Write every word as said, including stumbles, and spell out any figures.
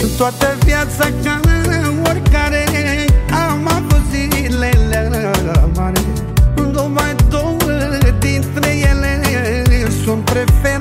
Toată viața ca oricare am avut zilele mari, numai două dintre ele sunt preferate.